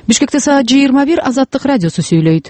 Бишкекте саат 21 Азаттык радиосу сүйлөйт.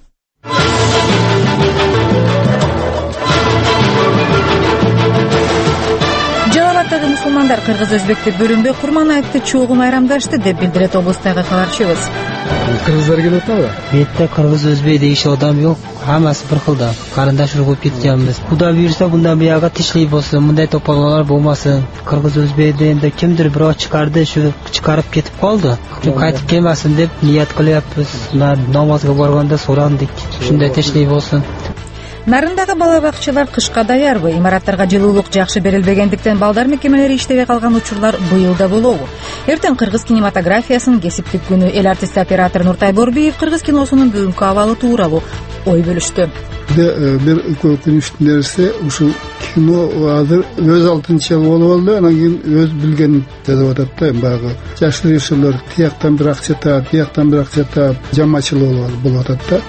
Жалалаттагы мусулмандар кыргыз-өзбекти бөлүнбөй Курман айтты чогуу майрамдашты деп билдирет облустагы кабарчыбыз. Кыргыздар келип атабы? Бетте кыргыз-өзбек дегиши адам жок. Хаммасы бир кылда. Карындаш уруп кеткенбиз. Куда буйрса мындан бияга тишлей болсун, мындай топалгалар болмасын. Кыргыз-өзбектен да кимдир бирөө чыгарды, шу чыгарып кетип калды. Кайтып келмесин деп ният кылыппыз. Намазга барганда сурандык. Ушундай тишлей болсун. Нарындагы бала бакчалар кышка даярбы? Имараттарга жылуулук жакшы берилбегендиктен балдар мекемелери иштебей калган учурлар быйыл да болобу? Эртең кыргыз кинематографиясынын кесиптик күнү. Эл артисти оператор Нуртай Борбиев кыргыз киносунун бүгүнкү абалы тууралуу ой бөлүштү. Бир өкүнүчтүү нерсе ушул кино азыр өз алтынча болуп алды, анан кийин өз билгенин жазып атат да. Баягы жаш режиссерлор тияктан бир акча таап, бияктан бир акча таап, жамачыл болуп атат да.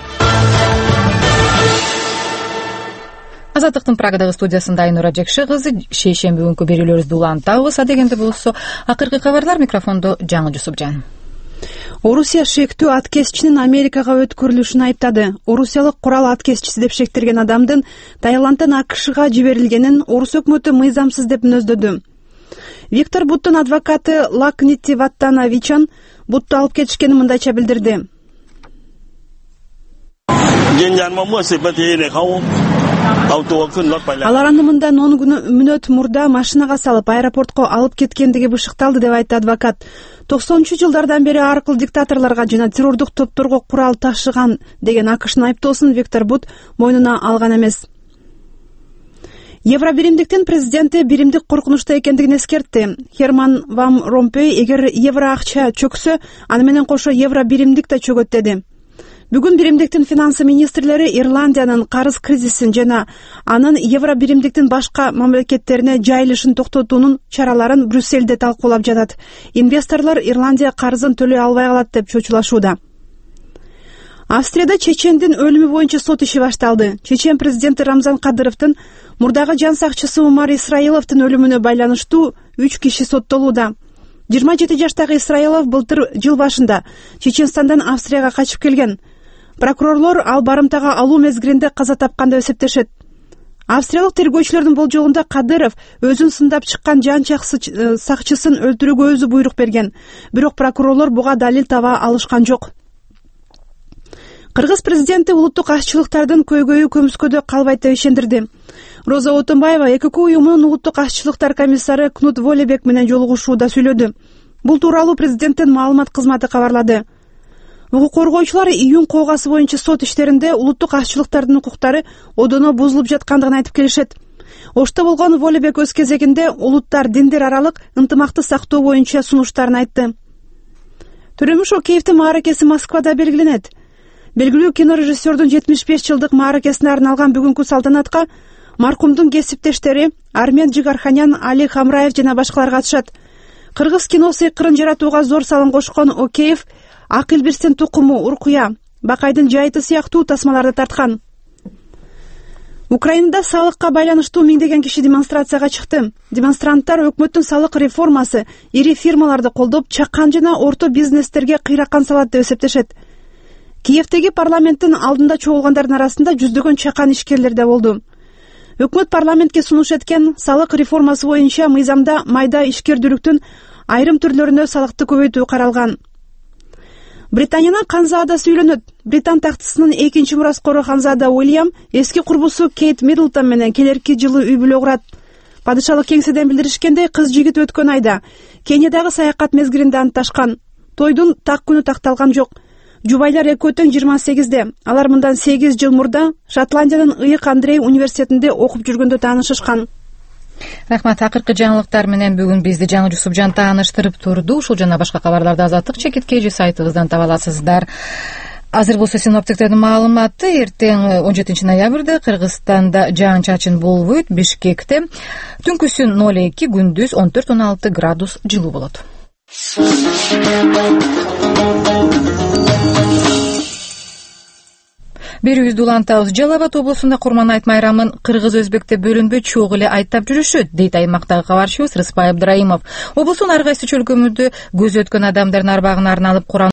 Азаттыктын Прагадагы студиясында Айнура Жекши кызы шейшемби күнкү берүүлөрүбүздү улантабыз. Адегенде болсо акыркы кабарлар микрофондо Жаңы Жусупжан. Орусия шектүү аткезчинин Америкага өткөрүлүшүн айыптады. Орусиялык курал аткезчиси деп шектелген адамдын Таиландтан АКШга жиберилгенин орус өкмөтү мыйзамсыз деп мүнөздөдү. Виктор Буттун адвокаты Лакнити Ваттановичан Бутту алып кетишкенин мындайча билдирди. Алар аны мындан 10 мүнөт мурда машинага салып аэропортко алып кеткендиги бышыкталды деп айтты адвокат. 90-жылдардан бери ар кыл диктаторлорго жана террордук топторго курал ташыган деген АКШнын айыптоосун Виктор Бут мойнуна алган эмес. Евробиримдиктин президенти биримдик коркунучта экендигин эскертти. Херман Ван Ромпей эгер евро акча чөксө, аны менен кошо евробиримдик да чөгөт деди. Бүгүн биримдиктин финансы министрлери Ирландиянын карыз кризисин жана анын евробиримдиктин башка мамлекеттерине жайылышын токтотуунун чараларын Брюссельде талкуулап жатат. Инвесторлор Ирландия карызын төлөй албай калат деп чочулашууда. Австрияда чечендин өлүмү боюнча сот иши башталды. Чечен президенти Рамзан Кадыровдун мурдагы жан сакчысы Умар Исраиловдун өлүмүнө байланыштуу 3 киши соттолууда. 27 жаштагы Исраилов былтыр жыл башында Чеченстандан Австрияга качып келген. Прокурорлор ал барымтага алуу мезгилинде каза тапкан деп эсептешет. Австриялык тергөөчүлөрдүн болжолунда Кадыров өзүн сындап чыккан жан сакчысын өлтүрүүгө өзү буйрук берген. Бирок прокурорлор буга далил таба алышкан жок. Кыргыз президенти улуттук ашчылыктардын көйгөйү көмүскөдө калбайт деп ишендирди. Роза Отунбаева ЭКК уюмунун улуттук ашчылыктар комиссары Кнут Волебек менен жолугушууда сүйлөдү. Бул тууралуу президенттин маалымат кызматы кабарлады. Укук коргоочулар июнь коогасы боюнча сот иштеринде улуттук ашчылыктардын укуктары одоно бузулуп жаткандыгын айтып келишет. Ошто болгон Волебек өз кезегинде улуттар диндер аралык ынтымакты сактоо боюнча сунуштарын айтты. Төрөмүш Океевдин мааракеси Москвада белгиленет. Белгилүү кинорежиссердун 75 жылдык мааракесине арналган бүгүнкү салтанатка маркумдун кесиптештери Армен Джигарханян, Али Хамраев жана башкалар катышат. Кыргыз киносу ыкырын жаратууга зор салым кошкон Океев Ак Илбирстин тукуму, Уркуя, Бакайдын жайыты сыяктуу тасмаларды тарткан. Украинада салыкка байланыштуу миңдеген киши демонстрацияга чыкты. Демонстранттар өкмөттүн салык реформасы ири фирмаларды колдоп, чакан жана орто бизнестерге кыйракан салат деп эсептешет. Киевдеги парламенттин алдында чогулгандардын арасында жүздөгөн чакан ишкерлер да болду. Өкмөт парламентке сунуш эткен салык реформасы боюнча мыйзамда майда ишкердүүлүктүн айрым түрлөрүнө салыкты көбөйтүү каралган. Британиянын Ханзадасы үйлөнөт. Британ тактысынын экинчи мураскору Ханзада Уильям эски курбусу Кейт Миддлтон менен келерки жылы үй бүлө курат. Падышалык кеңседен билдиришкендей, кыз жигит өткөн айда Кениядагы саякат мезгилинде антташкан. Тойдун так күнү такталган жок. Жубайлар экөө тең 28-де. Алар мындан 8 жыл мурда Шотландиянын Ыйык Андрей университетинде окуп жүргөндө таанышышкан. Рахмат. Акыркы жаңылыктар менен бүгүн бизди Жаңы Жусупжан тааныштырып турду. Ушул жана башка кабарларды Азаттык чекиткеji сайтыбыздан таба аласыздар. Азыр болсо синоптиктердин маалыматы эртең 17 ноябрда Кыргызстанда жаан-чачын болбойт. Бишкекте түнкүсүн 02, күндүз 14-16 градус жылуу болот. Берүүбүздү улантабыз. Жалал Абад облусунда Курман айт майрамын кыргыз-өзбекте бөлүнбөй чогуу эле айттап жүрүшөт, дейт аймактагы кабарчыбыз Рыспай Абдраимов. Облустун ар кайсы чөлкөмүндө көзү өткөн адамдардын арбагына арналып Куран